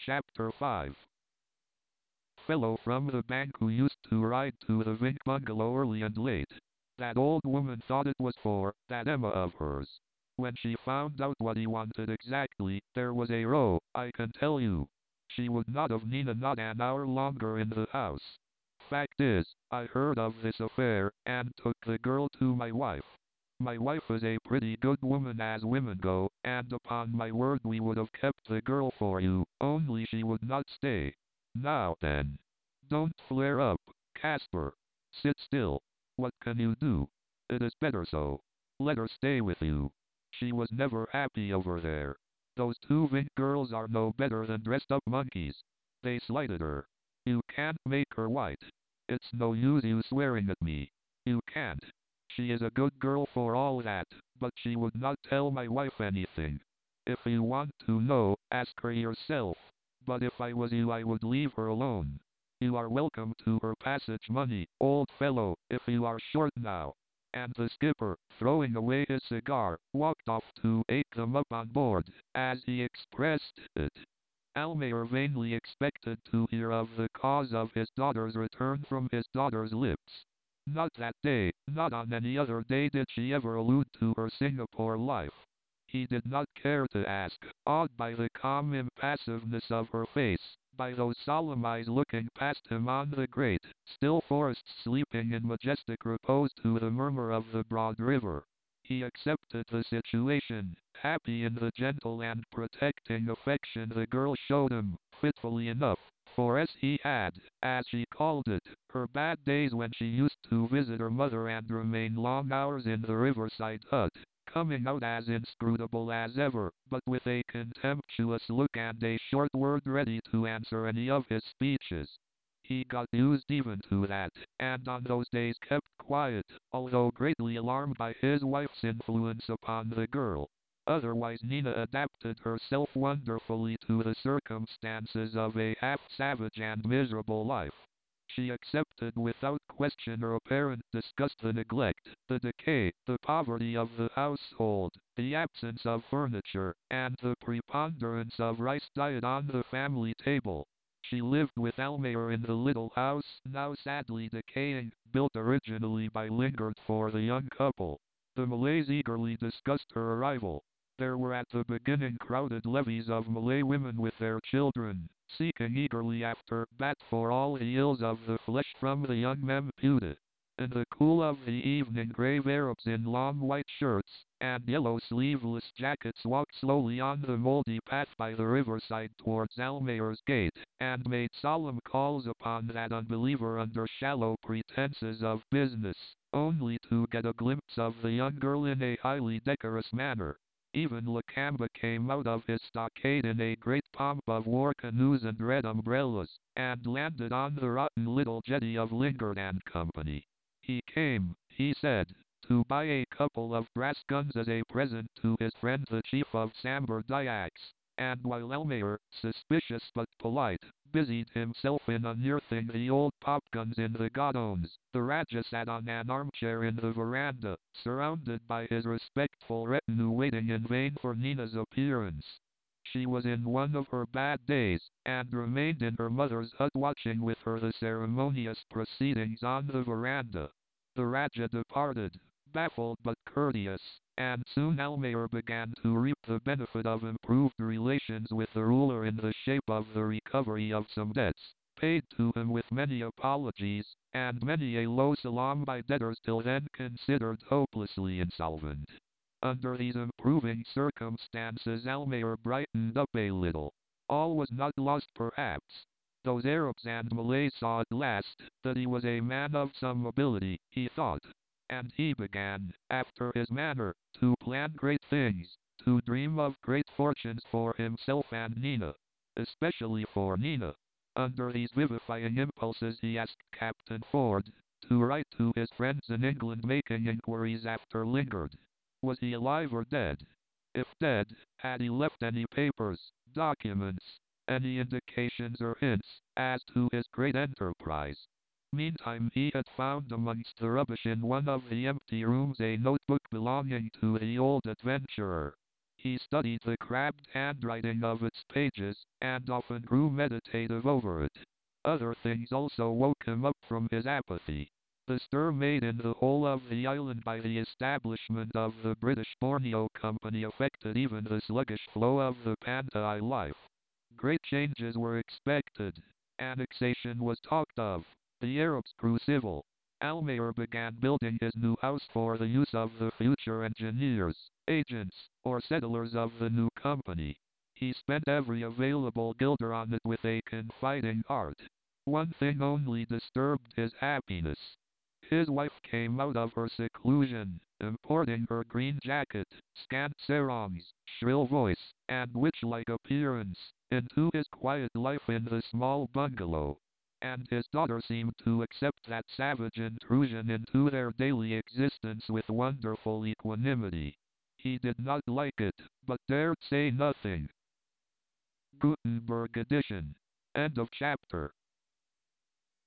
Chapter 5. Fellow from the bank who used to ride to the Vink bungalow early and late. That old woman thought it was for that Emma of hers. When she found out what he wanted exactly, there was a row, I can tell you. She would not have Nina not an hour longer in the house. Fact is, I heard of this affair, and took the girl to my wife. My wife is a pretty good woman as women go, and upon my word we would have kept the girl for you, only she would not stay. Now then. Don't flare up, Casper. Sit still. What can you do? It is better so. Let her stay with you. She was never happy over there. Those two Vink girls are no better than dressed up monkeys. They slighted her. You can't make her white. It's no use you swearing at me. You can't. She is a good girl for all that, but she would not tell my wife anything. If you want to know, ask her yourself. But if I was you I would leave her alone. You are welcome to her passage money, old fellow, if you are short now. And the skipper, throwing away his cigar, walked off to "ake them up on board," as he expressed it. Almayer vainly expected to hear of the cause of his daughter's return from his daughter's lips. Not that day, not on any other day did she ever allude to her Singapore life. He did not care to ask, awed by the calm impassiveness of her face, by those solemn eyes looking past him on the great, still forests sleeping in majestic repose to the murmur of the broad river. He accepted the situation, happy in the gentle and protecting affection the girl showed him, fitfully enough, for as he had, as she called it, her bad days when she used to visit her mother and remain long hours in the riverside hut, coming out as inscrutable as ever, but with a contemptuous look and a short word ready to answer any of his speeches. He got used even to that, and on those days kept quiet, although greatly alarmed by his wife's influence upon the girl. Otherwise Nina adapted herself wonderfully to the circumstances of a half-savage and miserable life. She accepted without question or apparent disgust the neglect, the decay, the poverty of the household, the absence of furniture, and the preponderance of rice diet on the family table. She lived with Almayer in the little house, now sadly decaying, built originally by Lingard for the young couple. The Malays eagerly discussed her arrival. There were at the beginning crowded levies of Malay women with their children, seeking eagerly after bat for all the ills of the flesh from the young Memputa. In the cool of the evening grave Arabs in long white shirts and yellow sleeveless jackets walked slowly on the moldy path by the riverside towards Almayer's gate, and made solemn calls upon that unbeliever under shallow pretenses of business, only to get a glimpse of the young girl in a highly decorous manner. Even Lakamba came out of his stockade in a great pomp of war canoes and red umbrellas, and landed on the rotten little jetty of Lingard and Company. He came, he said, to buy a couple of brass guns as a present to his friend the chief of Sambar Dyaks, and while Almayer, suspicious but polite, busied himself in unearthing the old popguns in the godowns, the Raja sat on an armchair in the veranda, surrounded by his respectful retinue waiting in vain for Nina's appearance. She was in one of her bad days, and remained in her mother's hut watching with her the ceremonious proceedings on the veranda. The Raja departed, baffled but courteous, and soon Almayer began to reap the benefit of improved relations with the ruler in the shape of the recovery of some debts, paid to him with many apologies, and many a low salam by debtors till then considered hopelessly insolvent. Under these improving circumstances Almayer brightened up a little. All was not lost perhaps. Those Arabs and Malays saw at last that he was a man of some ability, he thought. And he began, after his manner, to plan great things, to dream of great fortunes for himself and Nina. Especially for Nina. Under these vivifying impulses he asked Captain Ford to write to his friends in England making inquiries after Lingard. Was he alive or dead? If dead, had he left any papers, documents, any indications or hints as to his great enterprise? Meantime he had found amongst the rubbish in one of the empty rooms a notebook belonging to the old adventurer. He studied the crabbed handwriting of its pages, and often grew meditative over it. Other things also woke him up from his apathy. The stir made in the whole of the island by the establishment of the British Borneo Company affected even the sluggish flow of the Pantai life. Great changes were expected. Annexation was talked of. The Arabs grew civil. Almayer began building his new house for the use of the future engineers, agents, or settlers of the new company. He spent every available guilder on it with a confiding heart. One thing only disturbed his happiness. His wife came out of her seclusion, importing her green jacket, scant sarongs, shrill voice, and witch-like appearance, into his quiet life in the small bungalow. And his daughter seemed to accept that savage intrusion into their daily existence with wonderful equanimity. He did not like it, but dared say nothing. Gutenberg edition. End of chapter.